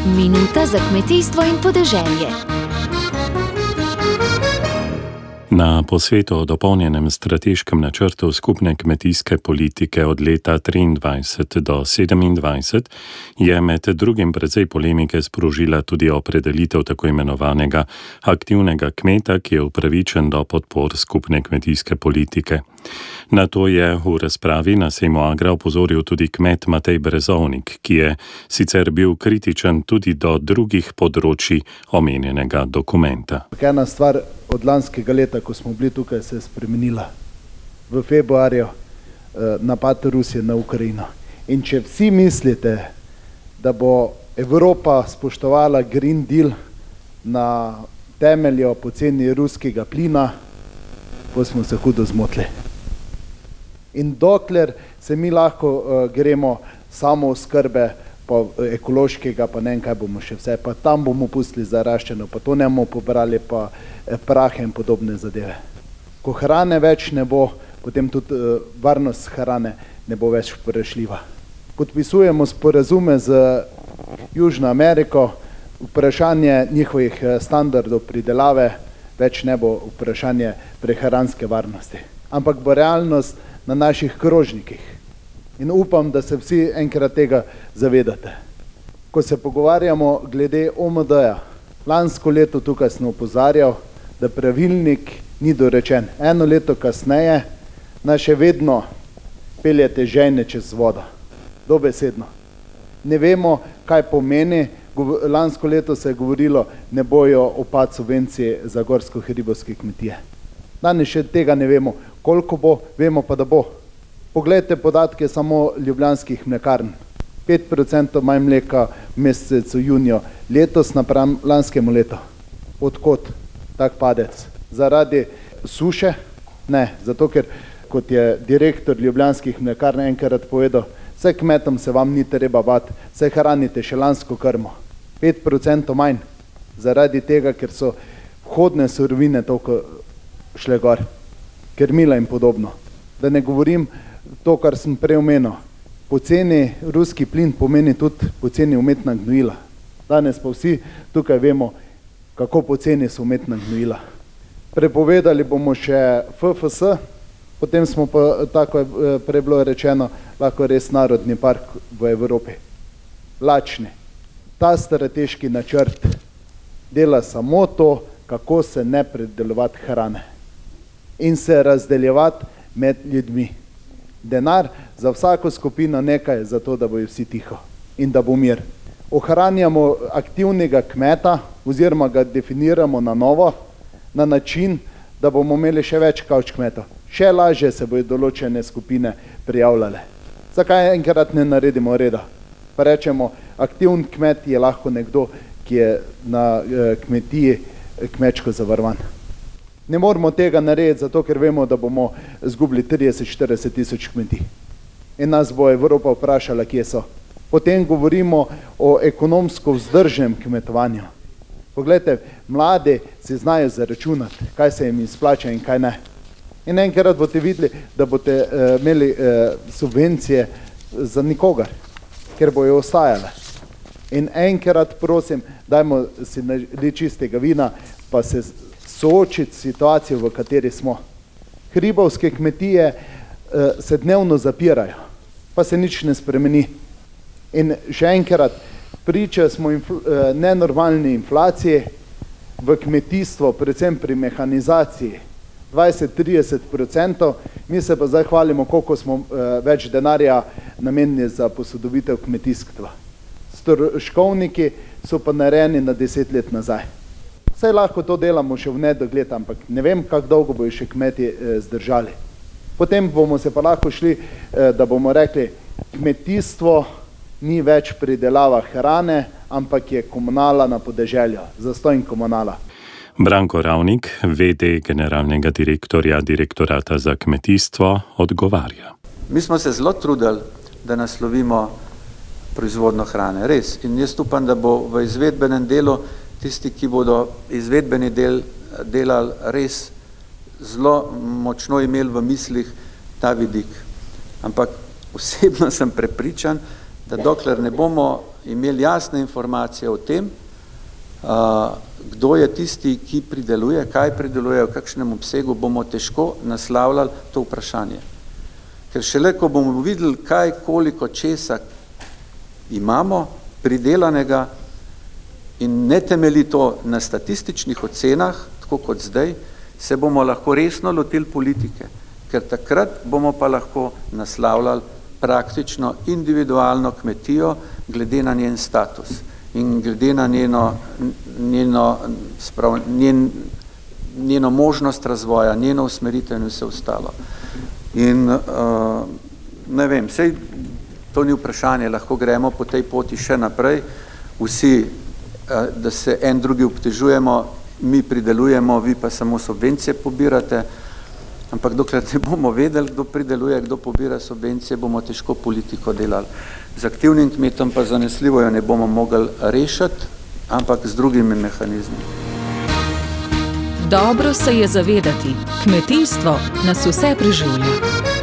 Minuta za kmetijstvo in podeželje. Na posvetu o dopolnjenem strateškem načrtu skupne kmetijske politike od leta 23 do 27 je med drugim precej polemike sprožila tudi opredelitev tako imenovanega aktivnega kmeta, ki je upravičen do podpor skupne kmetijske politike. Na to je v razpravi na sejmu Agra opozoril tudi kmet Matej Brezovnik, ki je sicer bil kritičen tudi do drugih področij omenjenega dokumenta. Ena stvar od lanskega leta, ko smo bili tukaj, se je spremenila. V februarju napad Rusije na Ukrajino. In če vsi mislite, da bo Evropa spoštovala Green Deal na temelju poceni ruskega plina, pa smo se hudo zmotili. In dokler se mi lahko gremo samo oskrbe, pa ekološkega, pa ne vem, kaj bomo še vse, pa tam bomo pustili zaraščeno, pa to ne bomo pobrali, pa prahe in podobne zadeve. Ko hrane več ne bo, potem tudi varnost hrane ne bo več vprašljiva. Podpisujemo sporazume z Južno Ameriko, vprašanje njihovih standardov pridelave več ne bo vprašanje prehranske varnosti, ampak bo realnost na naših krožnikih. In upam, da se vsi enkrat tega zavedate. Ko se pogovarjamo glede OMD-ja, lansko leto tukaj sem opozarjal, da pravilnik ni dorečen. Eno leto kasneje nas še vedno peljete žejne čez vodo. Dobesedno. Ne vemo, kaj pomeni. Lansko leto se je govorilo, ne bojo upad subvencije za gorsko-hribovske kmetije. Danes še tega ne vemo, koliko bo, vemo pa, da bo. Poglejte podatke samo ljubljanskih mlekarn. 5% manj mleka v mesecu juniju letos napram lanskemu letu. Odkot tak padec? Zaradi suše? Ne, zato ker, kot je direktor ljubljanskih mlekarn enkrat povedal, vse kmetom se vam ni treba bati, vse hranite še lansko krmo. 5% manj. Zaradi tega, ker so vhodne surovine toliko šle gor. Krmila in podobno. Da ne govorim to, kar sem prej omenil. Poceni ruski plin pomeni tudi poceni umetna gnojila. Danes pa vsi tukaj vemo, kako poceni so umetna gnojila. Prepovedali bomo še FFS, potem smo pa, tako je prej bilo rečeno, lahko res narodni park v Evropi. Lačni. Ta strateški načrt dela samo to, kako se ne predelovati hrane in se razdeljevati med ljudmi. Denar za vsako skupino nekaj za to, da bojo vsi tiho in da bo mir. Ohranjamo aktivnega kmeta oziroma ga definiramo na novo, na način, da bomo imeli še več kavč kmetov. Še lažje se bojo določene skupine prijavljale. Zakaj enkrat ne naredimo reda? Pa rečemo, aktivn kmet je lahko nekdo, ki je na kmetiji kmečko zavarovan. Ne moramo tega narediti, zato ker vemo, da bomo izgubili 30-40 tisoč kmetij. In nas bo Evropa vprašala, kje so. Potem govorimo o ekonomsko vzdržnem kmetovanju. Poglejte, mladi si znajo zaračunati, kaj se jim izplača in kaj ne. In enkrat boste videli, da boste imeli subvencije za nikogar, ker bojo ostajale. In enkrat prosim, dajmo si naliti čistega vina, pa se soočiti situacijo, v kateri smo. Hribovske kmetije se dnevno zapirajo, pa se nič ne spremeni. In še enkrat, priča smo nenormalni inflaciji v kmetijstvu, predvsem pri mehanizaciji, 20-30%, mi se pa zdaj hvalimo, koliko smo več denarja namenili za posodobitev kmetijstva. Stroškovniki so pa narejeni na 10 let nazaj. Saj lahko to delamo še v nedogled, ampak ne vem, kako dolgo bojo še kmeti zdržali. Potem bomo se pa lahko šli, da bomo rekli, kmetijstvo ni več pridelava hrane, ampak je komunala na podeželju, zastonj komunala. Branko Ravnik, VD generalnega direktorja Direktorata za kmetijstvo, odgovarja. Mi smo se zelo trudili, da naslovimo proizvodno hrane, res. In jaz upam, da bo v izvedbenem delu tisti, ki bodo izvedbeni del delali, res zelo močno imeli v mislih ta vidik. Ampak osebno sem prepričan, da dokler ne bomo imeli jasne informacije o tem, kdo je tisti, ki prideluje, kaj prideluje, v kakšnem obsegu, bomo težko naslavljali to vprašanje. Ker šele, ko bomo videli, kaj, koliko česa imamo pridelanega in ne temelji to na statističnih ocenah, tako kot zdaj, se bomo lahko resno lotili politike, ker takrat bomo pa lahko naslavljali praktično individualno kmetijo glede na njen status in glede na njeno možnost razvoja, njeno usmeritev in vse ostalo. In ne vem, sej to ni vprašanje, lahko gremo po tej poti še naprej, vsi, da se en drugi obtežujemo, mi pridelujemo, vi pa samo subvencije pobirate, ampak dokler ne bomo vedeli, kdo prideluje, kdo pobira subvencije, bomo težko politiko delali. Z aktivnim kmetom pa zanesljivo jo ne bomo mogli rešiti, ampak z drugimi mehanizmi. Dobro se je zavedati, kmetijstvo nas vse preživlja.